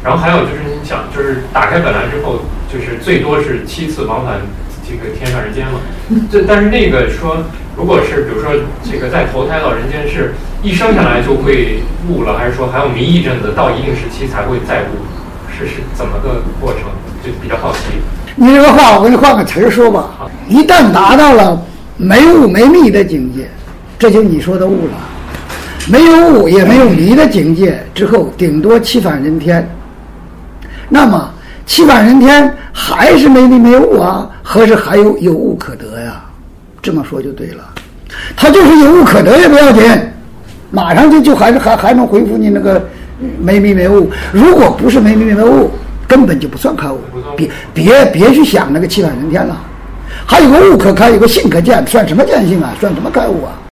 然后还有就是你想，就是打开本来之后，就是最多是7次往返这个天上人间了。但是那个说，如果是比如说这个再投胎到人间，是一生下来就会悟了，还是说还要迷一阵子，到一定时期才会再悟？是怎么个过程？就比较好奇。 你这个话我给你换个词儿说吧，一旦达到了没悟没迷的境界，这就你说的悟了。没有悟也没有迷的境界之后，顶多七返人天。那么七返人天还是没迷没悟啊，何时还有悟可得呀？这么说就对了，他就是有悟可得也不要紧，马上就还能恢复你那个没迷没悟。如果不是没迷没悟，根本就不算开悟。别去想那个七返人天了。还有个悟可开，有个性可见，算什么见性啊？算什么开悟啊？